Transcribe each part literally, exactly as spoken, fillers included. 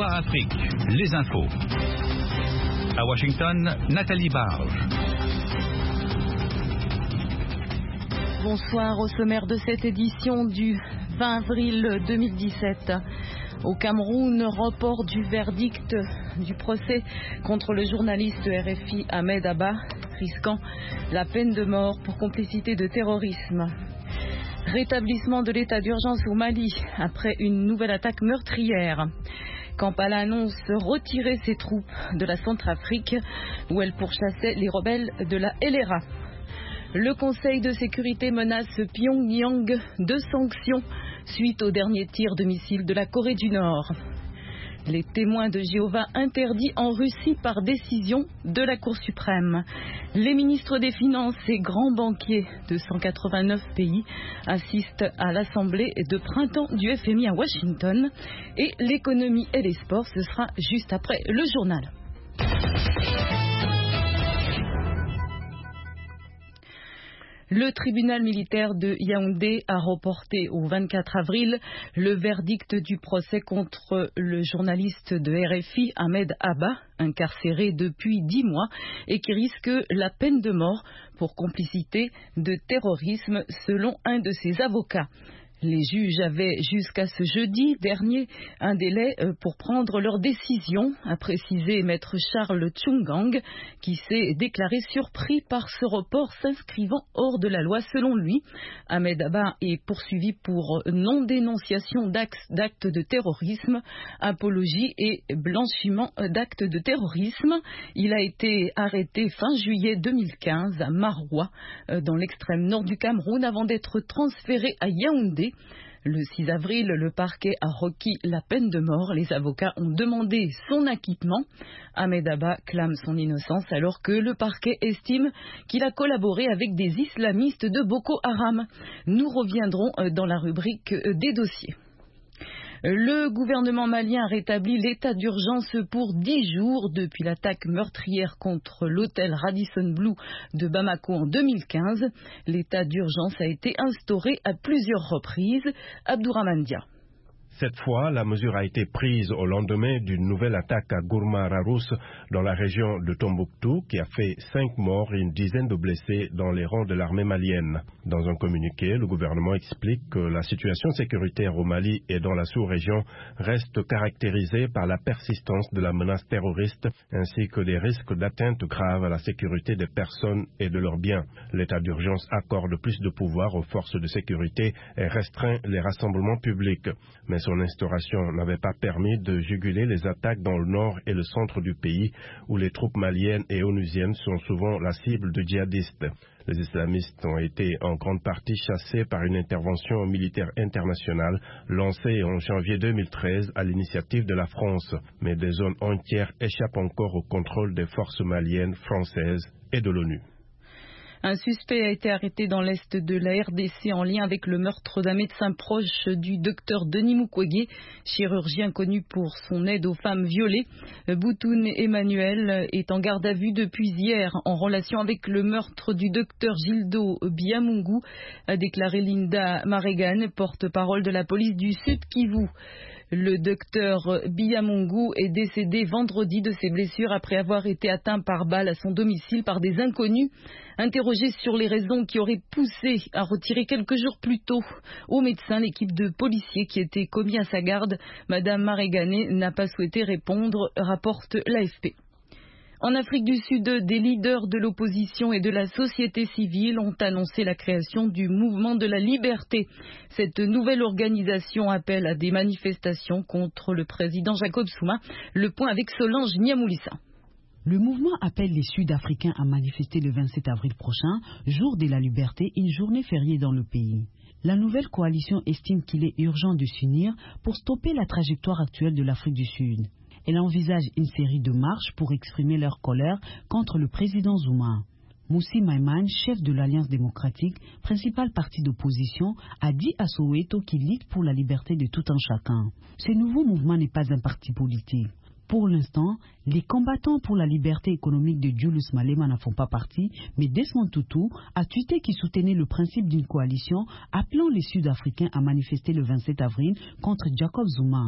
Bonsoir Afrique, les infos. À Washington, Nathalie Barge. Bonsoir, au sommaire de cette édition du vingt avril deux mille dix-sept. Au Cameroun, report du verdict du procès contre le journaliste R F I Ahmed Abba, risquant la peine de mort pour complicité de terrorisme. Rétablissement de l'état d'urgence au Mali après une nouvelle attaque meurtrière. Kampala annonce retirer ses troupes de la Centrafrique où elle pourchassait les rebelles de la L R A. Le Conseil de sécurité menace Pyongyang de sanctions suite au dernier tir de missile de la Corée du Nord. Les témoins de Jéhovah interdits en Russie par décision de la Cour suprême. Les ministres des Finances et grands banquiers de cent quatre-vingt-neuf pays assistent à l'assemblée de printemps du F M I à Washington. Et l'économie et les sports, ce sera juste après le journal. Le tribunal militaire de Yaoundé a reporté au vingt-quatre avril le verdict du procès contre le journaliste de R F I Ahmed Abba, incarcéré depuis dix mois et qui risque la peine de mort pour complicité de terrorisme selon un de ses avocats. Les juges avaient jusqu'à ce jeudi dernier un délai pour prendre leur décision, a précisé maître Charles Tchungang, qui s'est déclaré surpris par ce report s'inscrivant hors de la loi selon lui. Ahmed Abba est poursuivi pour non-dénonciation d'actes de terrorisme, apologie et blanchiment d'actes de terrorisme. Il a été arrêté fin juillet deux mille quinze à Maroua, dans l'extrême nord du Cameroun, avant d'être transféré à Yaoundé. Le six avril, le parquet a requis la peine de mort. Les avocats ont demandé son acquittement. Ahmed Abba clame son innocence alors que le parquet estime qu'il a collaboré avec des islamistes de Boko Haram. Nous reviendrons dans la rubrique des dossiers. Le gouvernement malien a rétabli l'état d'urgence pour dix jours depuis l'attaque meurtrière contre l'hôtel Radisson Blu de Bamako en deux mille quinze. L'état d'urgence a été instauré à plusieurs reprises. Abdourahmane Dia. Cette fois, la mesure a été prise au lendemain d'une nouvelle attaque à Gourma-Rarous dans la région de Tombouctou qui a fait cinq morts et une dizaine de blessés dans les rangs de l'armée malienne. Dans un communiqué, le gouvernement explique que la situation sécuritaire au Mali et dans la sous-région reste caractérisée par la persistance de la menace terroriste ainsi que des risques d'atteinte grave à la sécurité des personnes et de leurs biens. L'état d'urgence accorde plus de pouvoir aux forces de sécurité et restreint les rassemblements publics. Mais son instauration n'avait pas permis de juguler les attaques dans le nord et le centre du pays, où les troupes maliennes et onusiennes sont souvent la cible de djihadistes. Les islamistes ont été en grande partie chassés par une intervention militaire internationale lancée en janvier deux mille treize à l'initiative de la France. Mais des zones entières échappent encore au contrôle des forces maliennes, françaises et de l'ONU. Un suspect a été arrêté dans l'est de la R D C en lien avec le meurtre d'un médecin proche du docteur Denis Mukwege, chirurgien connu pour son aide aux femmes violées. Boutoun Emmanuel est en garde à vue depuis hier en relation avec le meurtre du docteur Gildo Biamungu, a déclaré Linda Maregan, porte-parole de la police du Sud Kivu. Le docteur Biamungu est décédé vendredi de ses blessures après avoir été atteint par balle à son domicile par des inconnus. Interrogé sur les raisons qui auraient poussé à retirer quelques jours plus tôt au médecin l'équipe de policiers qui était commis à sa garde, Madame Maregané n'a pas souhaité répondre, rapporte l'A F P. En Afrique du Sud, des leaders de l'opposition et de la société civile ont annoncé la création du Mouvement de la Liberté. Cette nouvelle organisation appelle à des manifestations contre le président Jacob Zuma. Le point avec Solange Niamoulissa. Le mouvement appelle les Sud-Africains à manifester le vingt-sept avril prochain, jour de la liberté, une journée fériée dans le pays. La nouvelle coalition estime qu'il est urgent de s'unir pour stopper la trajectoire actuelle de l'Afrique du Sud. Elle envisage une série de marches pour exprimer leur colère contre le président Zuma. Moussi Maïman, chef de l'Alliance démocratique, principal parti d'opposition, a dit à Soweto qu'il lutte pour la liberté de tout un chacun. Ce nouveau mouvement n'est pas un parti politique. Pour l'instant, les combattants pour la liberté économique de Julius Malema n'en font pas partie, mais Desmond Tutu a tweeté qu'il soutenait le principe d'une coalition appelant les Sud-Africains à manifester le vingt-sept avril contre Jacob Zuma.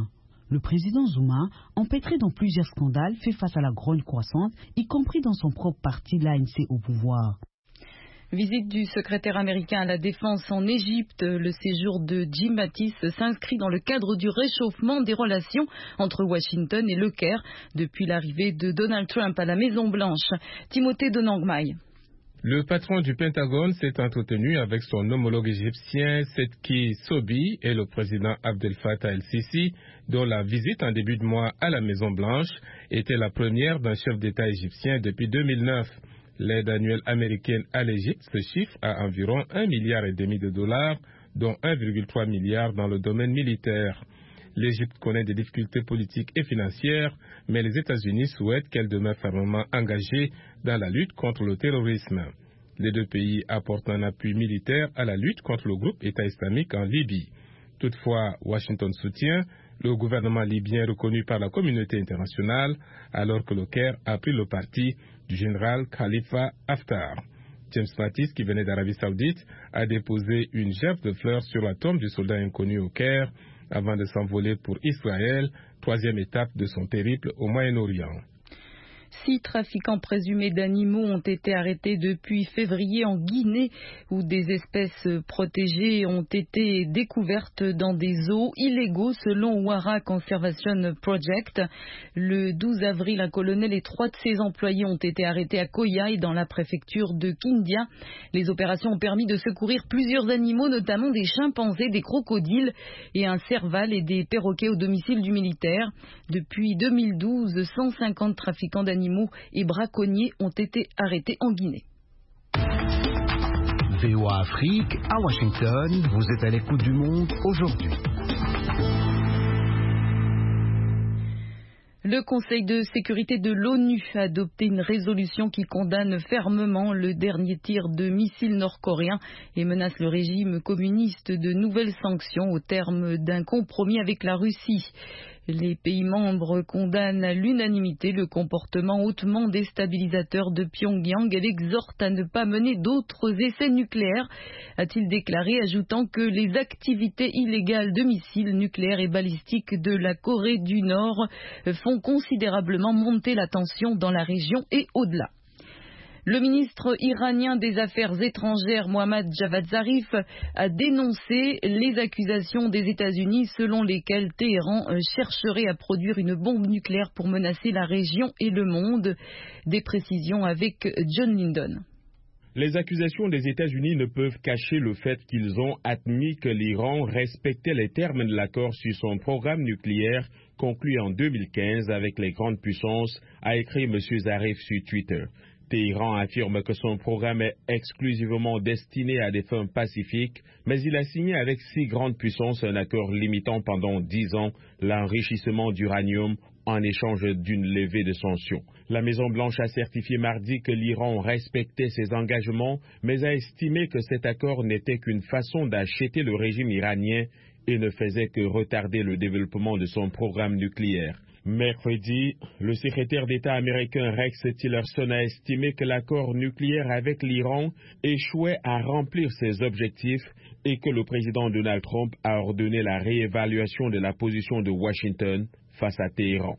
Le président Zuma, empêtré dans plusieurs scandales, fait face à la grogne croissante, y compris dans son propre parti, l'A N C au pouvoir. Visite du secrétaire américain à la Défense en Égypte. Le séjour de Jim Mattis s'inscrit dans le cadre du réchauffement des relations entre Washington et Le Caire depuis l'arrivée de Donald Trump à la Maison-Blanche. Timothée Donangmai. Le patron du Pentagone s'est entretenu avec son homologue égyptien Setki Sobi et le président Abdel Fattah el-Sisi, dont la visite en début de mois à la Maison-Blanche était la première d'un chef d'État égyptien depuis deux mille neuf. L'aide annuelle américaine à l'Égypte se chiffre à environ un milliard et demi de dollars, dont un virgule trois milliard dans le domaine militaire. L'Égypte connaît des difficultés politiques et financières, mais les États-Unis souhaitent qu'elle demeure fermement engagée dans la lutte contre le terrorisme. Les deux pays apportent un appui militaire à la lutte contre le groupe État islamique en Libye. Toutefois, Washington soutient le gouvernement libyen reconnu par la communauté internationale, alors que le Caire a pris le parti du général Khalifa Haftar. James Mattis, qui venait d'Arabie Saoudite, a déposé une gerbe de fleurs sur la tombe du soldat inconnu au Caire avant de s'envoler pour Israël, troisième étape de son périple au Moyen-Orient. Six trafiquants présumés d'animaux ont été arrêtés depuis février en Guinée, où des espèces protégées ont été découvertes dans des zoos illégaux selon Ouara Conservation Project. Le douze avril, un colonel et trois de ses employés ont été arrêtés à Koyaï dans la préfecture de Kindia. Les opérations ont permis de secourir plusieurs animaux, notamment des chimpanzés, des crocodiles et un serval et des perroquets au domicile du militaire. Depuis deux mille douze, cent cinquante trafiquants d'animaux et braconniers ont été arrêtés en Guinée. V O A Afrique, à Washington, vous êtes à l'écoute du monde aujourd'hui. Le Conseil de sécurité de l'ONU a adopté une résolution qui condamne fermement le dernier tir de missiles nord-coréens et menace le régime communiste de nouvelles sanctions au terme d'un compromis avec la Russie. Les pays membres condamnent à l'unanimité le comportement hautement déstabilisateur de Pyongyang et l'exhortent à ne pas mener d'autres essais nucléaires, a-t-il déclaré, ajoutant que les activités illégales de missiles nucléaires et balistiques de la Corée du Nord font considérablement monter la tension dans la région et au-delà. Le ministre iranien des Affaires étrangères, Mohammad Javad Zarif, a dénoncé les accusations des États-Unis selon lesquelles Téhéran chercherait à produire une bombe nucléaire pour menacer la région et le monde. Des précisions avec John Lindon. Les accusations des États-Unis ne peuvent cacher le fait qu'ils ont admis que l'Iran respectait les termes de l'accord sur son programme nucléaire conclu en deux mille quinze avec les grandes puissances, a écrit M. Zarif sur Twitter. Téhéran affirme que son programme est exclusivement destiné à des fins pacifiques, mais il a signé avec six grandes puissances un accord limitant pendant dix ans l'enrichissement d'uranium en échange d'une levée de sanctions. La Maison-Blanche a certifié mardi que l'Iran respectait ses engagements, mais a estimé que cet accord n'était qu'une façon d'acheter le régime iranien et ne faisait que retarder le développement de son programme nucléaire. Mercredi, le secrétaire d'État américain Rex Tillerson a estimé que l'accord nucléaire avec l'Iran échouait à remplir ses objectifs et que le président Donald Trump a ordonné la réévaluation de la position de Washington face à Téhéran.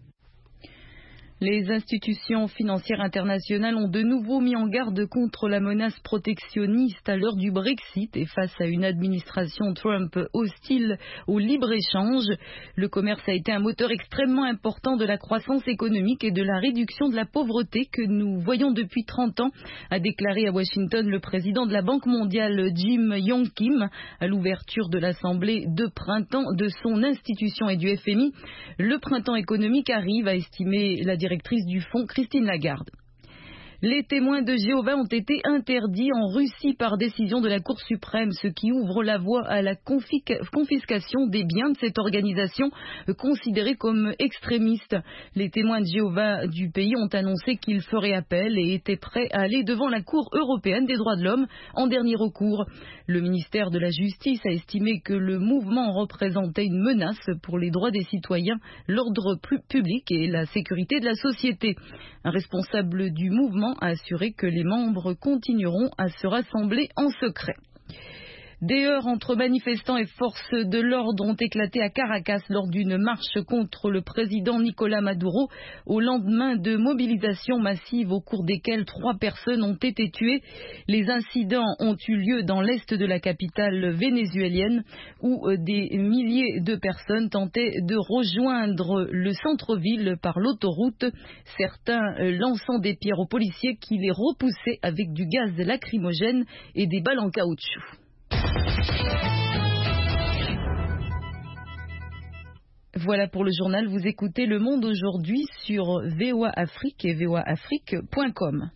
Les institutions financières internationales ont de nouveau mis en garde contre la menace protectionniste à l'heure du Brexit et face à une administration Trump hostile au libre-échange. Le commerce a été un moteur extrêmement important de la croissance économique et de la réduction de la pauvreté que nous voyons depuis trente ans, a déclaré à Washington le président de la Banque mondiale Jim Yong Kim à l'ouverture de l'Assemblée de printemps de son institution et du F M I. Le printemps économique arrive, a estimé la directrice directrice du fonds, Christine Lagarde. Les témoins de Jéhovah ont été interdits en Russie par décision de la Cour suprême, ce qui ouvre la voie à la confiscation des biens de cette organisation considérée comme extrémiste. Les témoins de Jéhovah du pays ont annoncé qu'ils feraient appel et étaient prêts à aller devant la Cour européenne des droits de l'homme en dernier recours. Le ministère de la Justice a estimé que le mouvement représentait une menace pour les droits des citoyens, l'ordre public et la sécurité de la société. Un responsable du mouvement a assuré que les membres continueront à se rassembler en secret. Des heurts entre manifestants et forces de l'ordre ont éclaté à Caracas lors d'une marche contre le président Nicolás Maduro au lendemain de mobilisations massives au cours desquelles trois personnes ont été tuées. Les incidents ont eu lieu dans l'est de la capitale vénézuélienne où des milliers de personnes tentaient de rejoindre le centre-ville par l'autoroute, certains lançant des pierres aux policiers qui les repoussaient avec du gaz lacrymogène et des balles en caoutchouc. Voilà pour le journal, vous écoutez Le Monde aujourd'hui sur V O A Afrique et v o a afrique point com.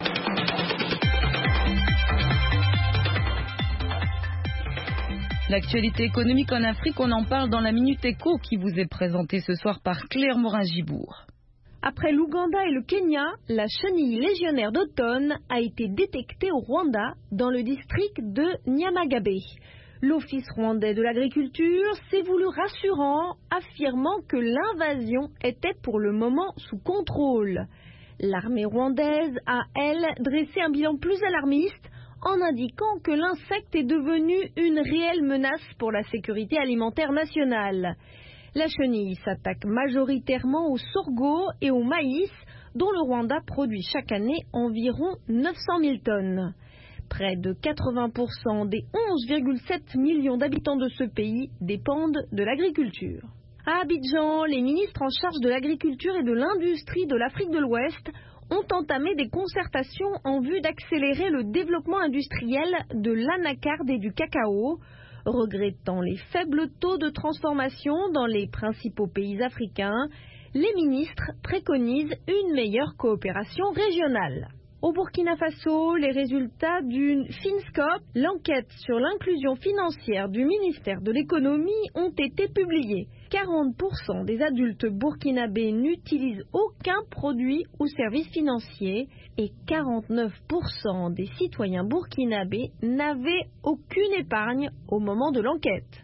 L'actualité économique en Afrique, on en parle dans la Minute Éco qui vous est présentée ce soir par Claire Morin-Gibourg. Après l'Ouganda et le Kenya, la chenille légionnaire d'automne a été détectée au Rwanda, dans le district de Nyamagabe. L'Office rwandais de l'agriculture s'est voulu rassurant, affirmant que l'invasion était pour le moment sous contrôle. L'armée rwandaise a, elle, dressé un bilan plus alarmiste en indiquant que l'insecte est devenu une réelle menace pour la sécurité alimentaire nationale. La chenille s'attaque majoritairement au sorgho et au maïs, dont le Rwanda produit chaque année environ neuf cent mille tonnes. Près de quatre-vingts pour cent des onze virgule sept millions d'habitants de ce pays dépendent de l'agriculture. À Abidjan, les ministres en charge de l'agriculture et de l'industrie de l'Afrique de l'Ouest ont entamé des concertations en vue d'accélérer le développement industriel de l'anacarde et du cacao, regrettant les faibles taux de transformation dans les principaux pays africains. Les ministres préconisent une meilleure coopération régionale. Au Burkina Faso, les résultats d'une Finscope, l'enquête sur l'inclusion financière du ministère de l'économie, ont été publiés. quarante pour cent des adultes burkinabés n'utilisent aucun produit ou service financier et quarante-neuf pour cent des citoyens burkinabés n'avaient aucune épargne au moment de l'enquête.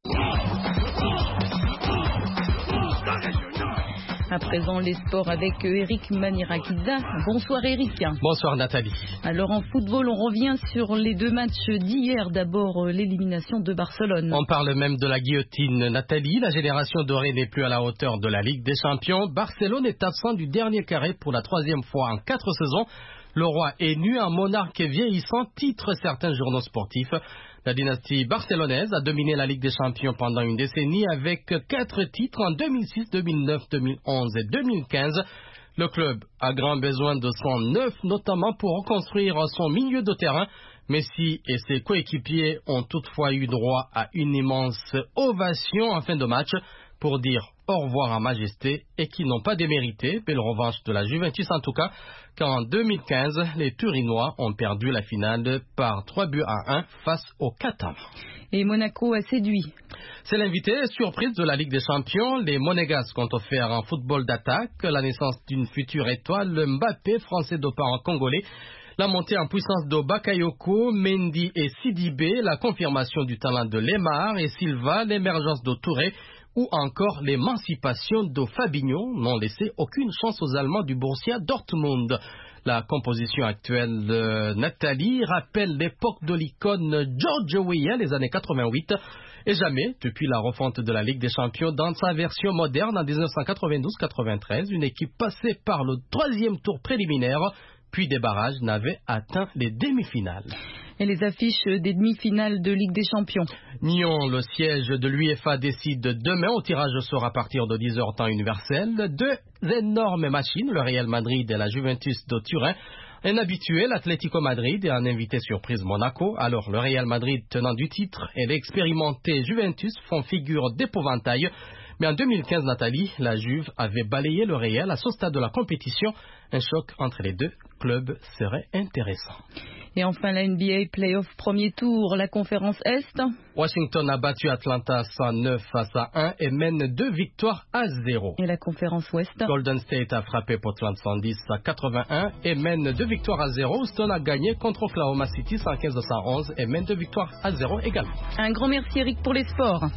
À présent, les sports avec Eric Manirakiza. Bonsoir Eric. Bonsoir Nathalie. Alors en football, on revient sur les deux matchs d'hier. D'abord, l'élimination de Barcelone. On parle même de la guillotine, Nathalie. La génération dorée n'est plus à la hauteur de la Ligue des Champions. Barcelone est absent du dernier carré pour la troisième fois en quatre saisons. Le roi est nu, un monarque vieillissant, titre certains journaux sportifs. La dynastie barcelonaise a dominé la Ligue des Champions pendant une décennie avec quatre titres en deux mille six, deux mille neuf, deux mille onze et deux mille quinze. Le club a grand besoin de son neuf, notamment pour reconstruire son milieu de terrain. Messi et ses coéquipiers ont toutefois eu droit à une immense ovation en fin de match pour dire au revoir à majesté et qui n'ont pas démérité. Belle revanche de la Juventus en tout cas, car en deux mille quinze, les Turinois ont perdu la finale par trois buts à un face aux Catalans. Et Monaco a séduit. C'est l'invité surprise de la Ligue des Champions. Les Monégasques ont offert un football d'attaque, la naissance d'une future étoile, le Mbappé, français de parents congolais, la montée en puissance de Bakayoko, Mendy et Sidibé, la confirmation du talent de Lemar et Silva, l'émergence de Touré, ou encore l'émancipation de Fabinho n'ont laissé aucune chance aux Allemands du Borussia Dortmund. La composition actuelle de Nathalie rappelle l'époque de l'icône George Weah, les années quatre-vingt-huit, et jamais, depuis la refonte de la Ligue des Champions dans sa version moderne en dix-neuf cent quatre-vingt-douze quatre-vingt-treize, une équipe passée par le troisième tour préliminaire, puis des barrages, n'avait atteint les demi-finales. Et les affiches des demi-finales de Ligue des Champions. Nyon, le siège de l'UEFA décide demain au tirage au sort à partir de dix heures temps universel. Deux énormes machines, le Real Madrid et la Juventus de Turin. Un habitué, l'Atlético Madrid, et un invité surprise Monaco. Alors le Real Madrid, tenant du titre, et l'expérimenté Juventus font figure d'épouvantail. Mais en deux mille quinze, Nathalie, la Juve avait balayé le Real à ce stade de la compétition. Un choc entre les deux clubs serait intéressant. Et enfin, la N B A Playoff premier tour, la conférence Est. Washington a battu Atlanta cent neuf face à un et mène deux victoires à zéro. Et la conférence Ouest. Golden State a frappé Portland cent dix à quatre-vingt-un et mène deux victoires à zéro. Houston a gagné contre Oklahoma City cent quinze à cent onze et mène deux victoires à zéro également. Un grand merci Eric pour les sports.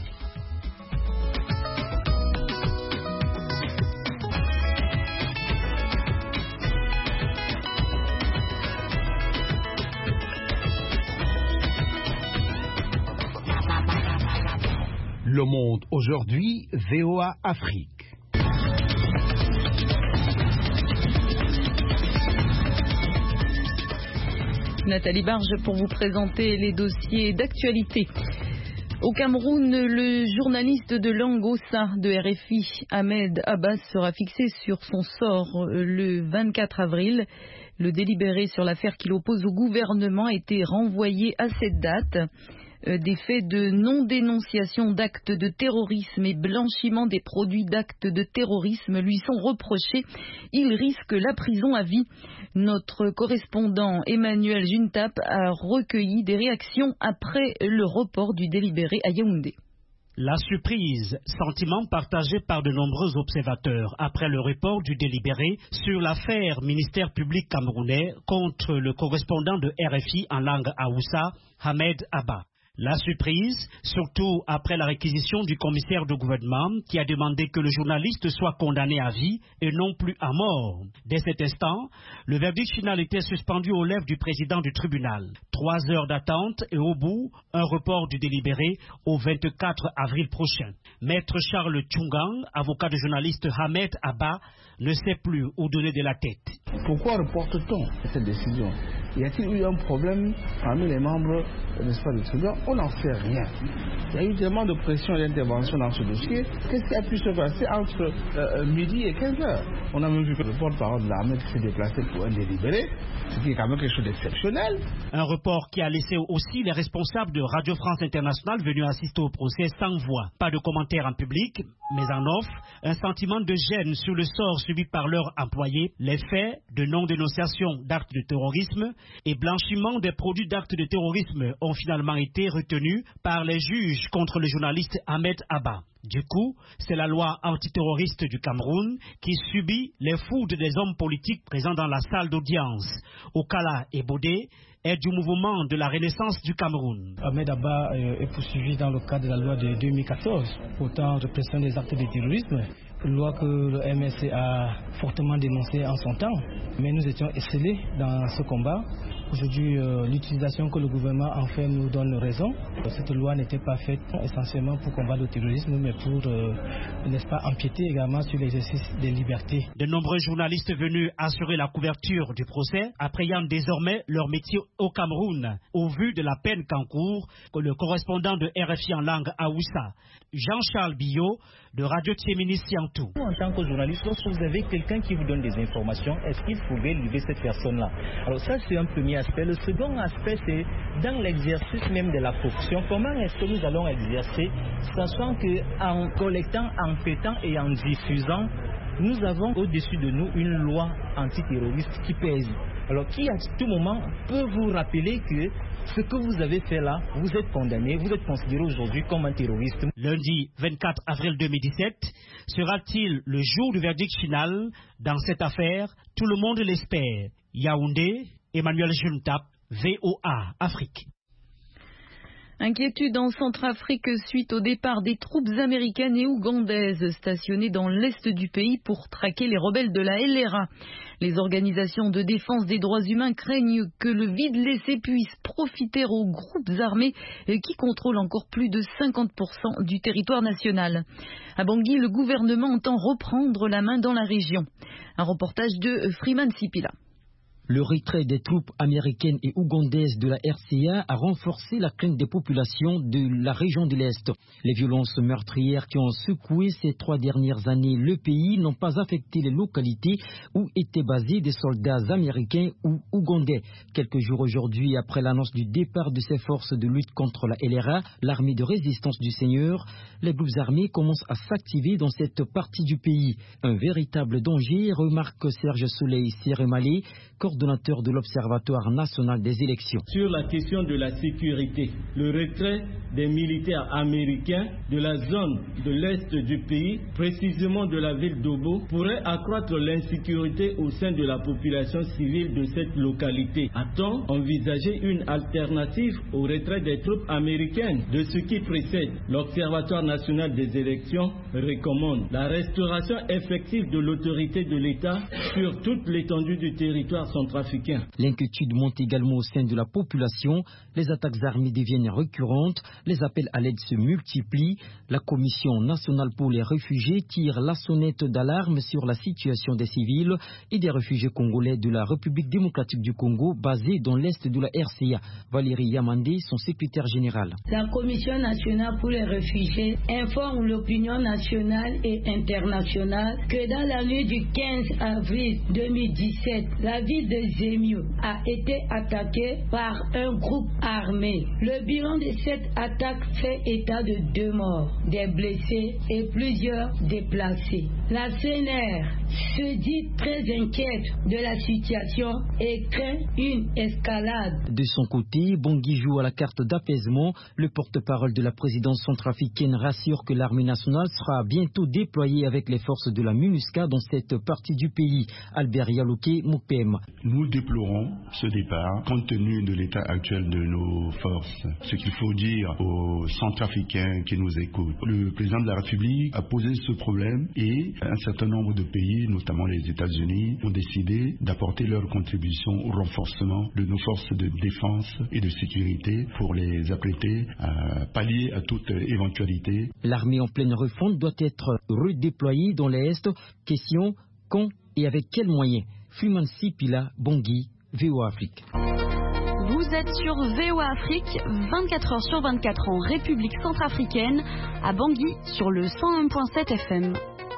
Le Monde aujourd'hui, V O A Afrique. Nathalie Barge pour vous présenter les dossiers d'actualité. Au Cameroun, le journaliste de langue Hausa de R F I, Ahmed Abbas, sera fixé sur son sort le vingt-quatre avril. Le délibéré sur l'affaire qui l'oppose au gouvernement a été renvoyé à cette date. Des faits de non-dénonciation d'actes de terrorisme et blanchiment des produits d'actes de terrorisme lui sont reprochés. Il risque la prison à vie. Notre correspondant Emmanuel Juntap a recueilli des réactions après le report du délibéré à Yaoundé. La surprise, sentiment partagé par de nombreux observateurs après le report du délibéré sur l'affaire ministère public camerounais contre le correspondant de R F I en langue Haoussa, Ahmed Abba. La surprise, surtout après la réquisition du commissaire de gouvernement qui a demandé que le journaliste soit condamné à vie et non plus à mort. Dès cet instant, le verdict final était suspendu aux lèvres du président du tribunal. Trois heures d'attente et au bout, un report du délibéré au vingt-quatre avril prochain. Maître Charles Tchungang, avocat du journaliste Ahmed Abba, ne sait plus où donner de la tête. Pourquoi reporte-t-on cette décision? Y a-t-il eu un problème parmi les membres, n'est-ce pas, du tribunal? On n'en sait rien. Il y a eu tellement de pression et d'intervention dans ce dossier. Qu'est-ce qui a pu se passer entre euh, midi et quinze heures? On a même vu que le porte-parole de l'armée s'est déplacé pour un délibéré, ce qui est quand même quelque chose d'exceptionnel. Un report qui a laissé aussi les responsables de Radio France Internationale venus assister au procès sans voix. Pas de commentaires en public, mais en off, un sentiment de gêne sur le sort subi par leurs employés, les faits de non-dénonciation d'actes de terrorisme et blanchiment des produits d'actes de terrorisme ont finalement été retenus par les juges contre le journaliste Ahmed Abba. Du coup, c'est la loi antiterroriste du Cameroun qui subit les foudres des hommes politiques présents dans la salle d'audience. Okala et Bodé est du mouvement de la Renaissance du Cameroun. Ahmed Abba est poursuivi dans le cadre de la loi de deux mille quatorze portant répression des actes de terrorisme, une loi que le M S C a fortement dénoncée en son temps. Mais nous étions esselés dans ce combat. Aujourd'hui, euh, l'utilisation que le gouvernement en fait nous donne raison. Cette loi n'était pas faite essentiellement pour combattre le terrorisme, mais pour, euh, n'est-ce pas, empiéter également sur l'exercice des libertés. De nombreux journalistes venus assurer la couverture du procès appréhendent désormais leur métier au Cameroun, au vu de la peine qu'encourt le correspondant de R F I en langue Haoussa, Jean-Charles Billot, de Radio Tchémini Siantou. En tant que journaliste, lorsque vous avez quelqu'un qui vous donne des informations, est-ce qu'il faudrait livrer cette personne-là? Alors ça, c'est un premier aspect. Le second aspect, c'est dans l'exercice même de la fonction. Comment est-ce que nous allons exercer, sachant qu'en collectant, en pétant et en diffusant, nous avons au-dessus de nous une loi antiterroriste qui pèse. Alors qui à tout moment peut vous rappeler que ce que vous avez fait là, vous êtes condamné, vous êtes considéré aujourd'hui comme un terroriste. Lundi vingt-quatre avril deux mille dix-sept sera-t-il le jour du verdict final dans cette affaire? Tout le monde l'espère. Yaoundé, Emmanuel Juntap, V O A Afrique. Inquiétude en Centrafrique suite au départ des troupes américaines et ougandaises stationnées dans l'est du pays pour traquer les rebelles de la L R A. Les organisations de défense des droits humains craignent que le vide laissé puisse profiter aux groupes armés qui contrôlent encore plus de cinquante pour cent du territoire national. À Bangui, le gouvernement entend reprendre la main dans la région. Un reportage de Freeman Sipila. Le retrait des troupes américaines et ougandaises de la R C A a renforcé la crainte des populations de la région de l'Est. Les violences meurtrières qui ont secoué ces trois dernières années le pays n'ont pas affecté les localités où étaient basés des soldats américains ou ougandais. Quelques jours aujourd'hui, après l'annonce du départ de ces forces de lutte contre la L R A, l'armée de résistance du Seigneur, les groupes armés commencent à s'activer dans cette partie du pays. Un véritable danger, remarque Serge Soleil Siremale, coordonnateur de l'Observatoire national des élections. Sur la question de la sécurité, le retrait des militaires américains de la zone de l'est du pays, précisément de la ville d'Obo, pourrait accroître l'insécurité au sein de la population civile de cette localité. A-t-on envisagé une alternative au retrait des troupes américaines? De ce qui précède, l'Observatoire national des élections recommande la restauration effective de l'autorité de l'État sur toute l'étendue du territoire central centrafricains. L'inquiétude monte également au sein de la population. Les attaques armées deviennent récurrentes. Les appels à l'aide se multiplient. La Commission nationale pour les réfugiés tire la sonnette d'alarme sur la situation des civils et des réfugiés congolais de la République démocratique du Congo basés dans l'est de la R C A. Valérie Yamandé, son secrétaire général. La Commission nationale pour les réfugiés informe l'opinion nationale et internationale que dans la nuit du quinze avril deux mille dix-sept, la ville de Zemio a été attaquée par un groupe armé. Le bilan de cette attaque fait état de deux morts, des blessés et plusieurs déplacés. La C N R se dit très inquiète de la situation et craint une escalade. De son côté, Bangui joue à la carte d'apaisement. Le porte-parole de la présidence centrafricaine rassure que l'armée nationale sera bientôt déployée avec les forces de la MINUSCA dans cette partie du pays. Albert Yalouké, Moupem. Nous déplorons ce départ compte tenu de l'état actuel de nos forces. Ce qu'il faut dire aux centrafricains qui nous écoutent. Le président de la République a posé ce problème et un certain nombre de pays, notamment les États-Unis, ont décidé d'apporter leur contribution au renforcement de nos forces de défense et de sécurité pour les apprêter à pallier à toute éventualité. L'armée en pleine refonte doit être redéployée dans l'Est. Question, quand et avec quels moyens? Fuman Sipila, Bangui, V O A Afrique. Vous êtes sur V O A Afrique, vingt-quatre heures sur vingt-quatre en République centrafricaine, à Bangui sur le cent un virgule sept F M.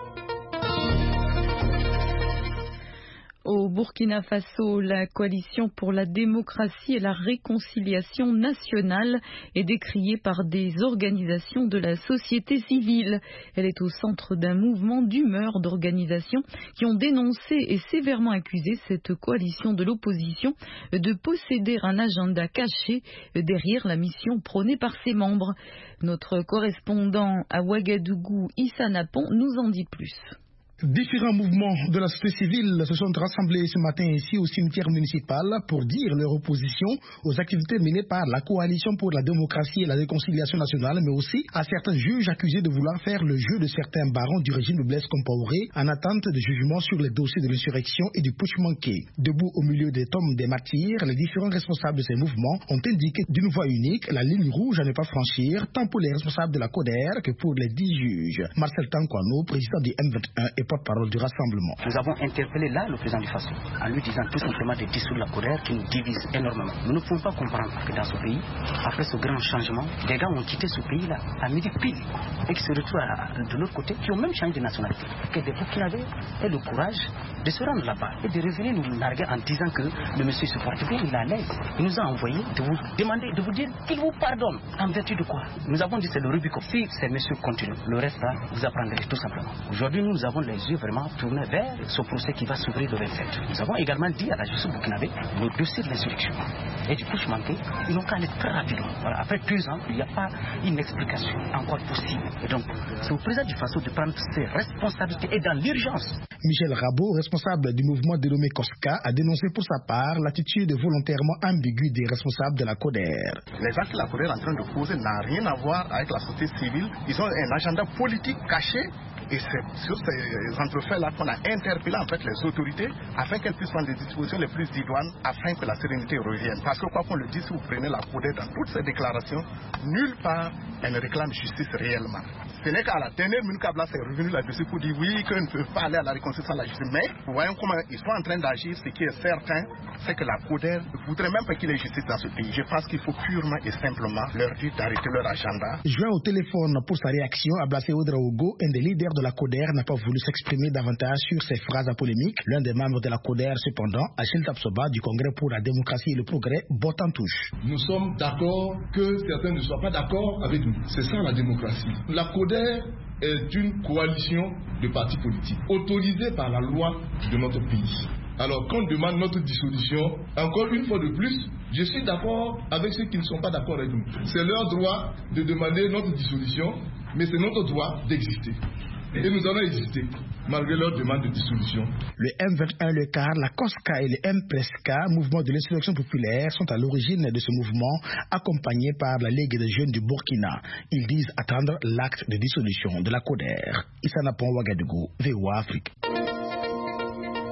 Au Burkina Faso, la coalition pour la démocratie et la réconciliation nationale est décriée par des organisations de la société civile. Elle est au centre d'un mouvement d'humeur d'organisations qui ont dénoncé et sévèrement accusé cette coalition de l'opposition de posséder un agenda caché derrière la mission prônée par ses membres. Notre correspondant à Ouagadougou, Issa Napon, nous en dit plus. Différents mouvements de la société civile se sont rassemblés ce matin ici au cimetière municipal pour dire leur opposition aux activités menées par la coalition pour la démocratie et la réconciliation nationale, mais aussi à certains juges accusés de vouloir faire le jeu de certains barons du régime de Blaise Compaoré en attente de jugement sur les dossiers de l'insurrection et du putsch manqué. Debout au milieu des tombes des martyrs, les différents responsables de ces mouvements ont indiqué d'une voix unique la ligne rouge à ne pas franchir, tant pour les responsables de la CODER que pour les dix juges. Marcel Tankwano, président du M vingt et un et porte-parole du rassemblement. Nous avons interpellé là le président du Faso en lui disant tout simplement de dissoudre la colère qui nous divise énormément. Nous ne pouvons pas comprendre que dans ce pays, après ce grand changement, des gars ont quitté ce pays-là à midi pile et qui se retrouvent à, de l'autre côté, qui ont même changé de nationalité. Que des Burkinabés aient le courage de se rendre là-bas et de revenir nous narguer en disant que le monsieur se porte bien, il est à l'aise. Il nous a envoyé de vous demander, de vous dire qu'il vous pardonne. En vertu de quoi? Nous avons dit c'est le Rubicon. Si ces messieurs continuent, le reste là, vous apprendrez tout simplement. Aujourd'hui, nous avons les yeux vraiment tournés vers ce procès qui va s'ouvrir le vingt-sept. Nous avons également dit à la justice burkinabé le dossier de l'insurrection et du putsch manqué, ils n'ont qu'à aller très rapidement. Voilà. Après deux ans, il n'y a pas une explication encore possible. Et donc, c'est au président du Faso de prendre ses responsabilités et dans l'urgence. Michel Rabot, responsable du mouvement dénommé COSCA, a dénoncé pour sa part l'attitude volontairement ambiguë des responsables de la CODER. Les actes que la CODER est en train de poser n'ont rien à voir avec la société civile. Ils ont un agenda politique caché. Et c'est sur ces entrefaits-là qu'on a interpellé en fait les autorités afin qu'elles puissent prendre des dispositions les plus idoines afin que la sérénité revienne. Parce que quoi qu'on le dise, si vous prenez la CODER dans toutes ces déclarations, nulle part elle ne réclame justice réellement. Ce n'est qu'à la dernière minute qu'Abla s'est revenu là-dessus pour dire oui, qu'ils ne peuvent pas aller à la réconciliation de la justice. Mais voyons comment ils sont en train d'agir. Ce qui est certain, c'est que la CODER ne voudrait même pas qu'il y ait justice dans ce pays. Je pense qu'il faut purement et simplement leur dire d'arrêter leur agenda. Joint au téléphone pour sa réaction, Ablassé Ouedraogo, un des leaders de la CODER, n'a pas voulu s'exprimer davantage sur ces phrases à polémique. L'un des membres de la CODER, cependant, Achille Tapsoba, du Congrès pour la démocratie et le progrès, botte en touche. Nous sommes d'accord que certains ne soient pas d'accord avec nous. C'est ça la démocratie. La CODER est une coalition de partis politiques autorisée par la loi de notre pays. Alors qu'on demande notre dissolution, encore une fois de plus, je suis d'accord avec ceux qui ne sont pas d'accord avec nous. C'est leur droit de demander notre dissolution, mais c'est notre droit d'exister. Et nous allons exister, malgré leur demande de dissolution. Le M vingt et un, le C A R, la COSCA et le M P R E S C A, mouvement de l'insurrection populaire, sont à l'origine de ce mouvement, accompagnés par la Ligue des jeunes du Burkina. Ils disent attendre l'acte de dissolution de la CODER. Issa Napon, Ouagadougou, V O A Afrique. Vous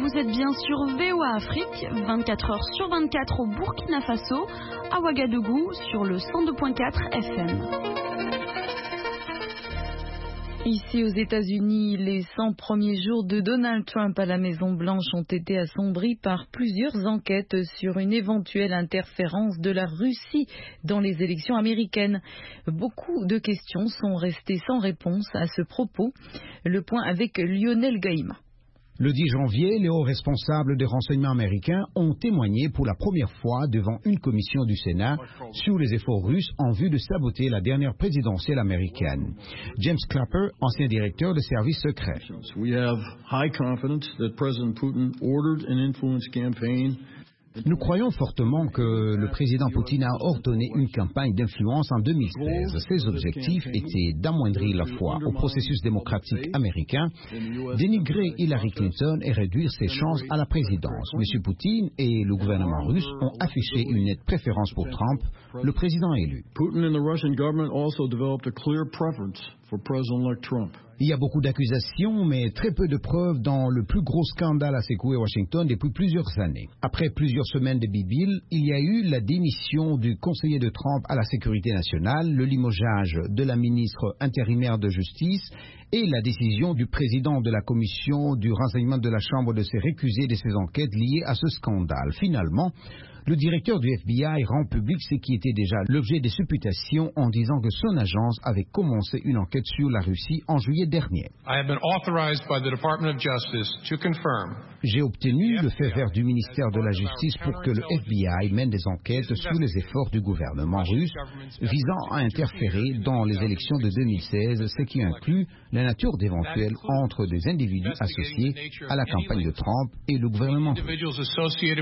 vous êtes bien sur V O A Afrique, vingt-quatre heures sur vingt-quatre au Burkina Faso, à Ouagadougou sur le cent deux virgule quatre F M. Ici aux États-Unis, les cent premiers jours de Donald Trump à la Maison-Blanche ont été assombris par plusieurs enquêtes sur une éventuelle interférence de la Russie dans les élections américaines. Beaucoup de questions sont restées sans réponse à ce propos. Le point avec Lionel Gaïma. Le dix janvier, les hauts responsables des renseignements américains ont témoigné pour la première fois devant une commission du Sénat sur les efforts russes en vue de saboter la dernière présidentielle américaine. James Clapper, ancien directeur des services secrets. We have high confidence that President Putin ordered an influence campaign. Nous croyons fortement que le président Poutine a ordonné une campagne d'influence en deux mille seize. Ses objectifs étaient d'amoindrir la foi au processus démocratique américain, dénigrer Hillary Clinton et réduire ses chances à la présidence. M. Poutine et le gouvernement russe ont affiché une nette préférence pour Trump, le président élu. Putin and the Russian government also developed a clear preference for President-elect Trump. Il y a beaucoup d'accusations, mais très peu de preuves dans le plus gros scandale à secouer Washington depuis plusieurs années. Après plusieurs semaines de bibile, il y a eu la démission du conseiller de Trump à la sécurité nationale, le limogeage de la ministre intérimaire de justice et la décision du président de la commission du renseignement de la Chambre de se récuser de ces enquêtes liées à ce scandale. Finalement, le directeur du F B I rend public ce qui était déjà l'objet des supputations en disant que son agence avait commencé une enquête sur la Russie en juillet dernier. J'ai obtenu le feu vert du ministère de la Justice pour que le F B I mène des enquêtes sur les efforts du gouvernement russe visant à interférer dans les élections de deux mille seize, ce qui inclut la nature d'éventuels entre des individus associés à la campagne de Trump et le gouvernement russe.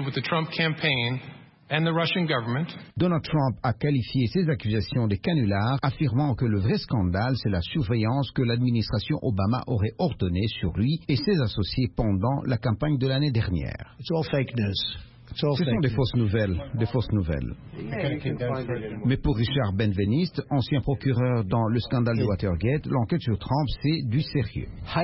Donald Trump a qualifié ces accusations de canulars, affirmant que le vrai scandale, c'est la surveillance que l'administration Obama aurait ordonnée sur lui et ses associés pendant la campagne de l'année dernière. It's all fake news. Ce sont des fausses nouvelles, des fausses nouvelles. Mais pour Richard Benveniste, ancien procureur dans le scandale de Watergate, l'enquête sur Trump, c'est du sérieux. Ça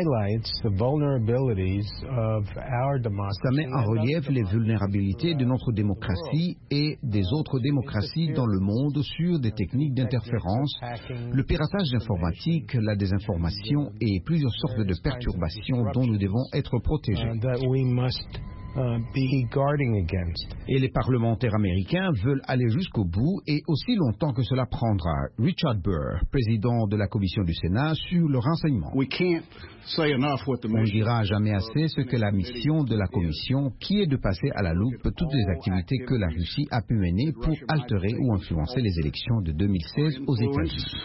met en relief les vulnérabilités de notre démocratie et des autres démocraties dans le monde sur des techniques d'interférence, le piratage informatique, la désinformation et plusieurs sortes de perturbations dont nous devons être protégés. Uh, be guarding against. Et les parlementaires américains veulent aller jusqu'au bout et aussi longtemps que cela prendra. Richard Burr, président de la commission du Sénat, sur le renseignement. We can't say enough what the On ne dira jamais assez ce que la mission de la commission, qui est de passer à la loupe toutes les activités que la Russie a pu mener pour altérer ou influencer les élections de deux mille seize aux États-Unis.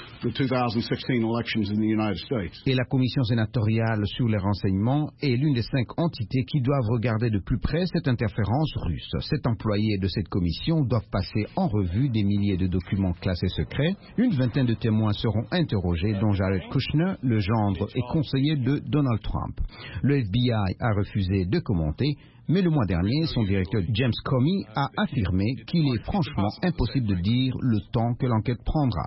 Et la commission sénatoriale sur les renseignements est l'une des cinq entités qui doivent regarder de plus près cette interférence russe. Sept employés de cette commission doivent passer en revue des milliers de documents classés secrets. Une vingtaine de témoins seront interrogés, dont Jared Kushner, le gendre et conseiller de Donald Trump. Le F B I a refusé de commenter, mais le mois dernier, son directeur James Comey a affirmé qu'il est franchement impossible de dire le temps que l'enquête prendra.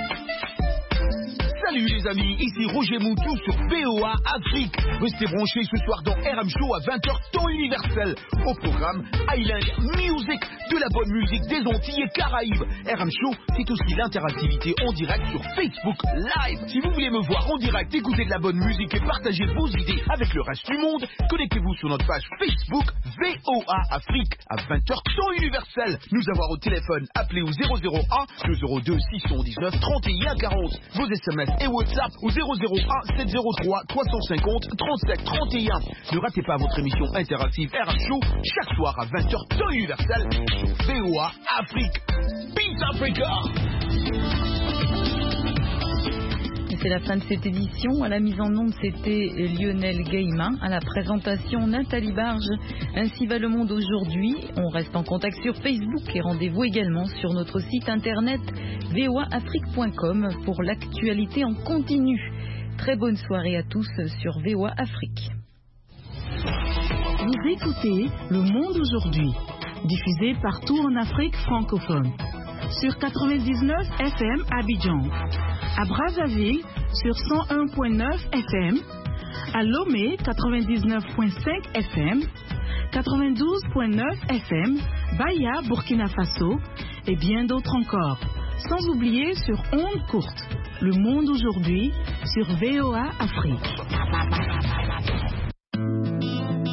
Salut les amis, ici Roger Moutou sur V O A Afrique. Restez branchés ce soir dans R M Show à vingt heures temps universel. Au programme Island Music, de la bonne musique des Antilles et Caraïbes. R M Show, c'est aussi l'interactivité en direct sur Facebook Live. Si vous voulez me voir en direct, écouter de la bonne musique et partager vos idées avec le reste du monde, connectez-vous sur notre page Facebook V O A Afrique à vingt heures temps universel. Nous avoir au téléphone, appelez au zéro zéro un deux zéro deux six un neuf trente et un quarante. Vos S M S et WhatsApp au zéro zéro un sept zéro trois trois cent cinquante trente-sept trente et un. Ne ratez pas votre émission interactive R M Show chaque soir à vingt heures temps universel sur V O A Afrique. Peace Africa! C'est la fin de cette édition. À la mise en onde, c'était Lionel Gaïma. À la présentation, Nathalie Barge. Ainsi va le monde aujourd'hui. On reste en contact sur Facebook et rendez-vous également sur notre site internet v o a afrique point com pour l'actualité en continu. Très bonne soirée à tous sur V O A Afrique. Vous écoutez Le Monde aujourd'hui, diffusé partout en Afrique francophone. Sur quatre-vingt-dix-neuf F M Abidjan, à Brazzaville sur cent un virgule neuf F M, à Lomé quatre-vingt-dix-neuf virgule cinq F M, quatre-vingt-douze virgule neuf F M, Baya, Burkina Faso et bien d'autres encore. Sans oublier sur ondes courtes. Le monde aujourd'hui sur V O A Afrique.